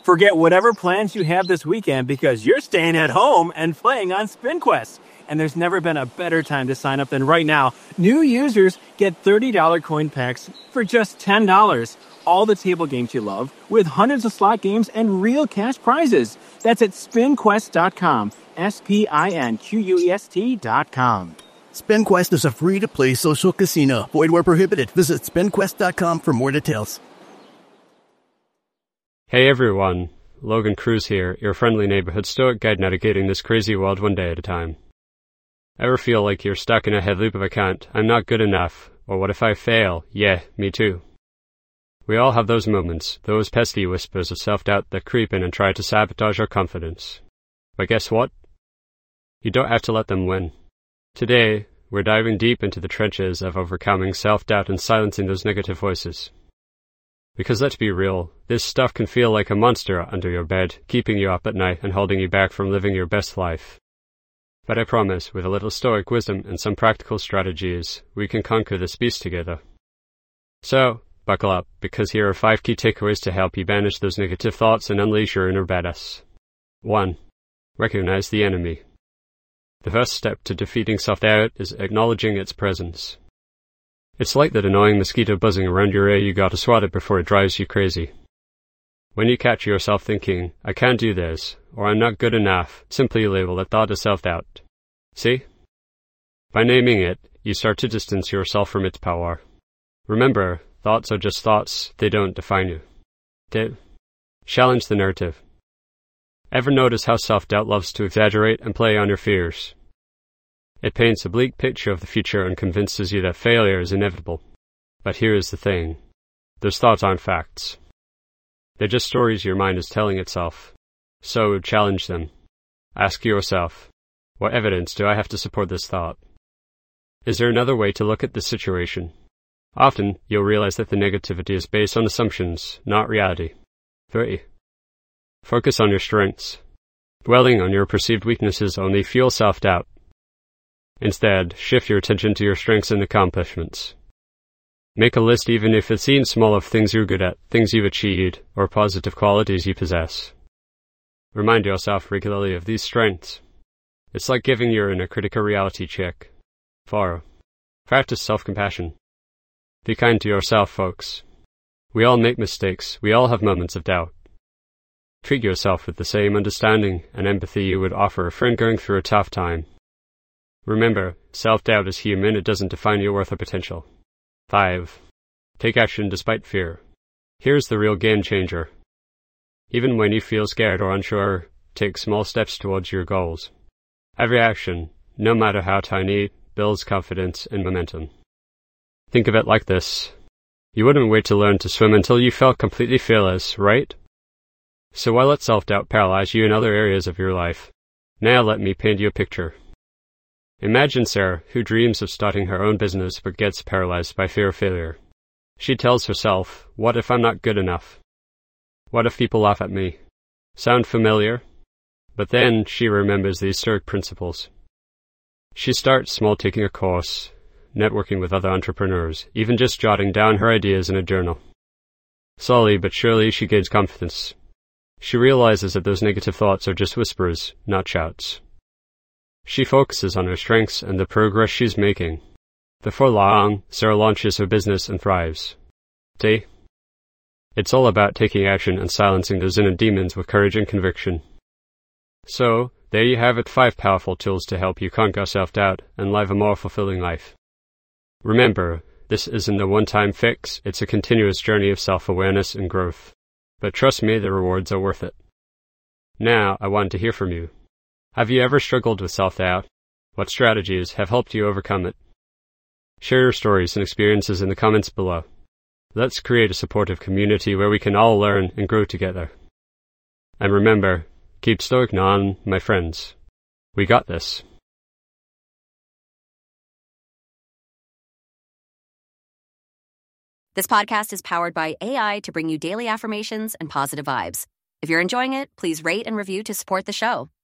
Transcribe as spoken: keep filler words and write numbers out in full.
Forget whatever plans you have this weekend because you're staying at home and playing on SpinQuest. And there's never been a better time to sign up than right now. New users get thirty dollars coin packs for just ten dollars. All the table games you love with hundreds of slot games and real cash prizes. That's at spin quest dot com. S P I N Q U E S T dot com. SpinQuest is a free-to-play social casino. Void where prohibited. Visit spin quest dot com for more details. Hey everyone, Logan Cruz here, your friendly neighborhood stoic guide navigating this crazy world one day at a time. Ever feel like you're stuck in a head loop of I can't, I'm not good enough, or what if I fail? Yeah, me too. We all have those moments, those pesky whispers of self-doubt that creep in and try to sabotage our confidence. But guess what? You don't have to let them win. Today, we're diving deep into the trenches of overcoming self-doubt and silencing those negative voices. Because let's be real, this stuff can feel like a monster under your bed, keeping you up at night and holding you back from living your best life. But I promise, with a little stoic wisdom and some practical strategies, we can conquer this beast together. So, buckle up, because here are five key takeaways to help you banish those negative thoughts and unleash your inner badass. one. Recognize the enemy. The first step to defeating self-doubt is acknowledging its presence. It's like that annoying mosquito buzzing around your ear. You gotta swat it before it drives you crazy. When you catch yourself thinking, I can't do this, or I'm not good enough, simply label that thought as self-doubt. See? By naming it, you start to distance yourself from its power. Remember, thoughts are just thoughts, they don't define you. They challenge the narrative. Ever notice how self-doubt loves to exaggerate and play on your fears? It paints a bleak picture of the future and convinces you that failure is inevitable. But here is the thing. Those thoughts aren't facts. They're just stories your mind is telling itself. So challenge them. Ask yourself, what evidence do I have to support this thought? Is there another way to look at this situation? Often, you'll realize that the negativity is based on assumptions, not reality. three. Focus on your strengths. Dwelling on your perceived weaknesses only fuels self-doubt. Instead, shift your attention to your strengths and accomplishments. Make a list, even if it seems small, of things you're good at, things you've achieved, or positive qualities you possess. Remind yourself regularly of these strengths. It's like giving your inner critic a reality check. four. Practice self-compassion. Be kind to yourself, folks. We all make mistakes. We all have moments of doubt. Treat yourself with the same understanding and empathy you would offer a friend going through a tough time. Remember, self-doubt is human. It doesn't define your worth or potential. five. Take action despite fear. Here's the real game changer. Even when you feel scared or unsure, take small steps towards your goals. Every action, no matter how tiny, builds confidence and momentum. Think of it like this. You wouldn't wait to learn to swim until you felt completely fearless, right? So why let self-doubt paralyze you in other areas of your life? Now let me paint you a picture. Imagine Sarah, who dreams of starting her own business but gets paralyzed by fear of failure. She tells herself, what if I'm not good enough? What if people laugh at me? Sound familiar? But then she remembers these stoic principles. She starts small, taking a course, networking with other entrepreneurs, even just jotting down her ideas in a journal. Slowly but surely she gains confidence. She realizes that those negative thoughts are just whispers, not shouts. She focuses on her strengths and the progress she's making. Before long, Sarah launches her business and thrives. See? It's all about taking action and silencing those inner demons with courage and conviction. So, there you have it, five powerful tools to help you conquer self-doubt and live a more fulfilling life. Remember, this isn't a one-time fix, it's a continuous journey of self-awareness and growth. But trust me, the rewards are worth it. Now, I want to hear from you. Have you ever struggled with self-doubt? What strategies have helped you overcome it? Share your stories and experiences in the comments below. Let's create a supportive community where we can all learn and grow together. And remember, keep stoic on, my friends. We got this. This podcast is powered by A I to bring you daily affirmations and positive vibes. If you're enjoying it, please rate and review to support the show.